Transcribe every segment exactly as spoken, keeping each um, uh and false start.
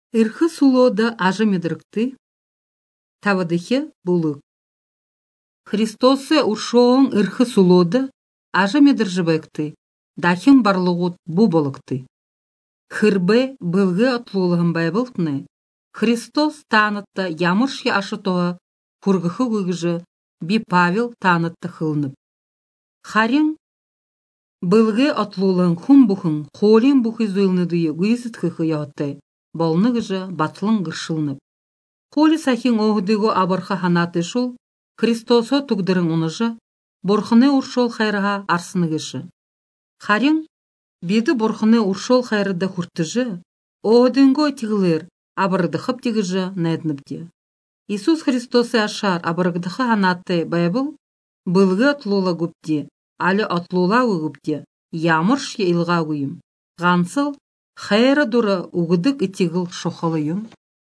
Ирхы сулода ажы медрикти, тавадыхе булык. Христосы ушоң ирхы сулода ажы медржибекти, дахин барлыгут бу болыкты. Хырбе былгы атлуулыгын байбылтны, Христос танытта ямырши ашытоға кургыхы гыгжы би Павел танытты хылынып. Харин былгы атлуулыгын хум бухын, холин бухы зуйлныдыйы гүйсіт хыхы яғыттай, болны гыжы батлын гыршылынып. Холи сахин оғдыго абырха ханаты шул, Христосо тугдырын уныжы, борхыны уршол хайраға арсыны гышы. Харин биді борхыны уршол хайрыда хуртыжы, оғдынго тигілер абырдыхып тигіжі нәдніпде. Иисус Христосы ашар абыргдыхы ханаты байбыл, былгы атлула гүпде, алі атлула угүпде, ямырш илға уйым. Ғансыл хайра дұры угыдык итигіл шохалыйым.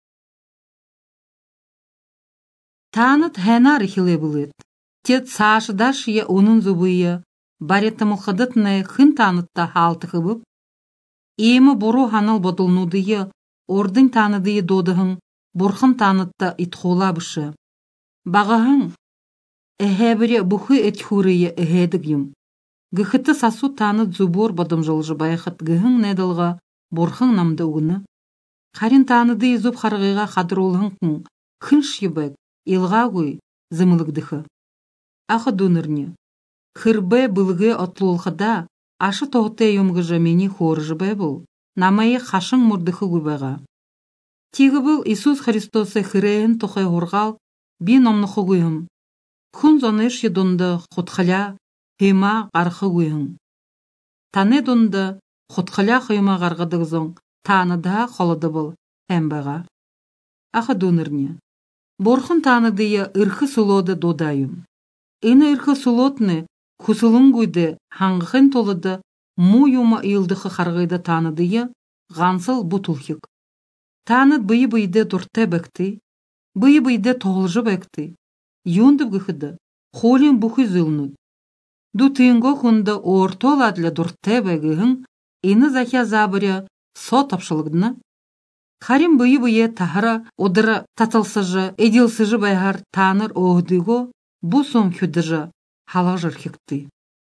Таныт хэнар хиле былыт. Тет сашыдаш е onun зубые, баретамы хыдытны хын танытта халтықы бұп. Емі бору ханыл бодылнудые, ордың таныдые додығын, борхын танытта итхола бұшы. Бағағын, әхәбіре бұхы әтхурые әхәдігім. Гыхыты сасу таныт зубор бодым жылжы байқыт гыхын нәділға борхын намды уғыны. Қарин таныдые зуб харғыға қадыролығын күн, күн шебек, илға гой зымылыгдыхы. Ахы донырне. Хырбе былғы атлулғыда ашы тоғыты емгіжі мені хоржы бай бұл. Намайы қашың мұрдыхы гүбаға. Тегі бұл Иисус Христосы хырайын тұқай ғорғал бен омнықы гүйім. Күн зоныш едонды құтқыля хыйма ғарқы гүйім. Таны донды құтқыля хыйма ғарғыдық зоң таныда қолыды бұл әмбаға. Ахы донырне. Борхын таныдыя ырхы сулоды додайым. Ины ырхы сулотны кусылын гүйді хаңғын толыды му юма илдықы қарғайды таныдыя ғансыл бұтылхик. Таныд бый-быйды дұртты бәкті, бый-быйды тоғылжы бәкті. Юндып гүхіді, холин бұхы зылнуд. Дутынго хүнді ортол адлы дұртты бәгіғін ины захя забыря со тапшылығдыны. Харин бый-бые тахара одыра татылсыжы, эдилсыжы байғар таныр оғдыго бұ сон хүдіжі халажыр хекті.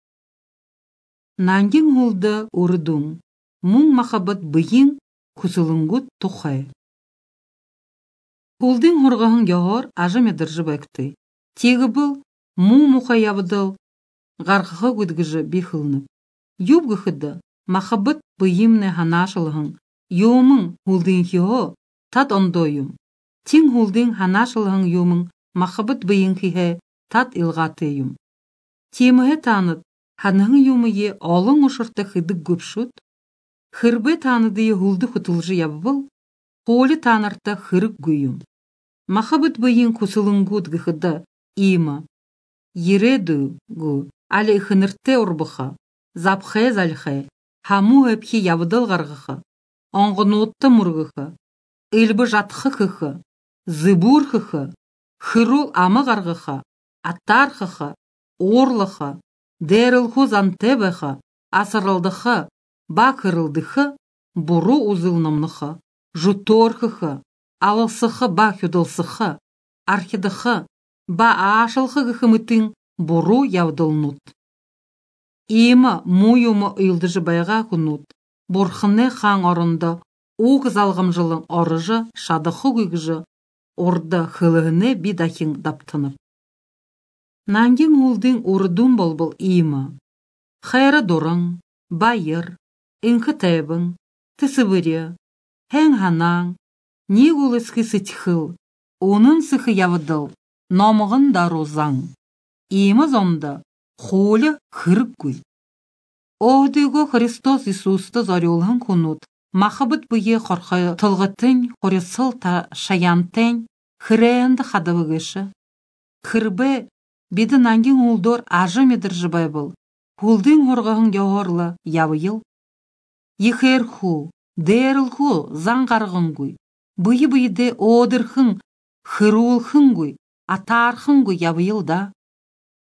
Нангин ғылды ұрыдың, мұң махабат бүйін күсілінгіт тұқай. Құлдың ғырғығын яғыр ажы медіржі бәкті. Тегі бұл мұң мұқай ябыдыл ғарғығы көдгіжі бейхілініп. Юб ғыхыды махабат бүйімне ханашылығын Юмың хулдың хио тат ондойым. Тин хулдың ханашылығың юмың махабыт бейін хихе тат илғатыйым. Теміге таныт, ханығың юмы е олың ұшырты хыдық көпшут. Хырбе таныдые хулды хутылжы ябыл, қолы танырты хырық гүйім. Махабыт бейін күсілінгуд гыхыды има. Ереду гу, алі хынырты орбыха, запхе зальхе, хаму өпхе ябыдыл ғарғыха. Оңғынотты мұрғықы, үлбі жатқы қықы, зыбур қықы, хырул амы ғарғықы, аттар қықы, орлықы, дәрілху зантебіқы, асырылдықы, бақырылдықы, бұру ұзылнымнықы, жұтор қықы, алысықы ба хүділсықы, архидықы, ба ашылқы қықымытың бұру яудылнут. Емі мұйымы ұйылдыжы байға күнут. Борхыны хаң орынды оғыз алғым жылың орыжы шадықы гүйгіжі орды хылығыны бидахин даптынып. Нангин ұлдың ұрыдың бол-бол иімі. Хайры дұрың, байыр, инқы тәйбің, тісібірі, хәң ханаң, не ғылысқы сітхіл, оның сықы явыдыл, номығын дарузаң. Иімі зонды, қолы қырық гүй. Оғдыго Христос Иисусты зарюлғын күнут, махабыт бұйе қорқы тылғытын, қорысыл та шаянтын, хырайынды қадывығышы. Кірбі беді нангин ұлдор ажы медіржі байбыл, ұлдың ғырғығын яғырлы явыйыл. Ехер ху, дәріл ху заңғарғын гүй, бұйы бұйды одырхын, хырулхын гүй, атархын гүй явыйыл да.